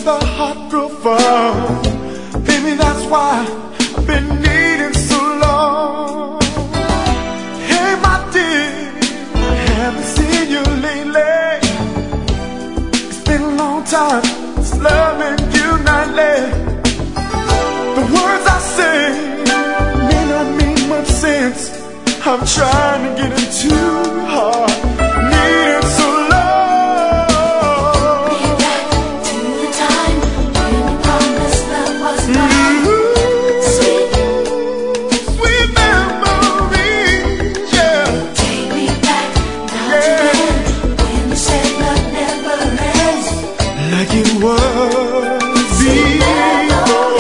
the heart grow fond. Baby, that's why I've been needing so long. Hey, my dear, haven't seen you lately. It's been a long time since loving you nightly. The words I say may not mean much sense. I'm trying to get into your heart, needing so long. Be back to the time when you promised love was mine. Sweet, sweet memories, yeah. take me back now to then, when you said love never ends. Like it was before.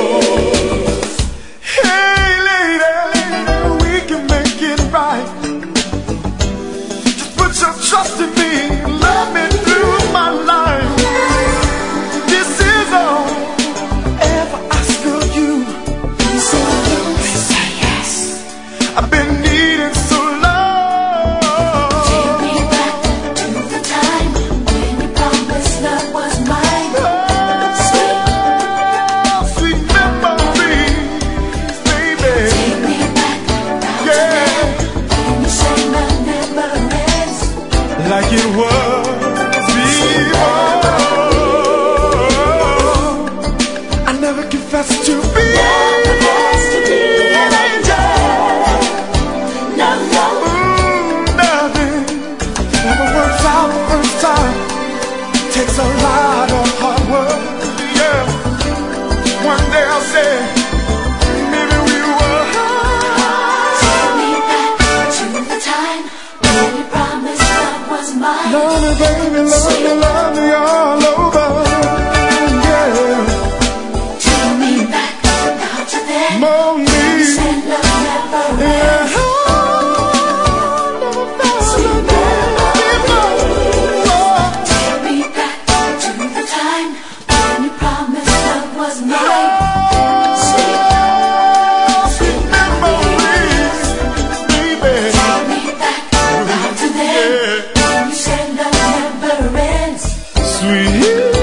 Hey, lady, we can make it right. Just put your trust in me, love me through my life. This is all I ever ask of you. Please say yes, please say yes. I've been needing so long. Take me back to the time when you promised love was mine. Sweet, Sweet memories, baby. take me back now to Yeah. then, when you said love never ends. Like it was before. I never confessed to be Never has to be an angel. No, no. nothing. Never works out the first time. Takes a lot of hard work. Yeah. One day I'll say, maybe we were. Take me back to the time when you promised love was mine. Love me, baby, love me all over. Yeah. Take me back now to then, More when me. you said love never ends. Yeah. Sweet memories. Take me back to the time when you promised love was mine. Sweet, sweet memories. Take me back now to then, when you said love never ends. Sweet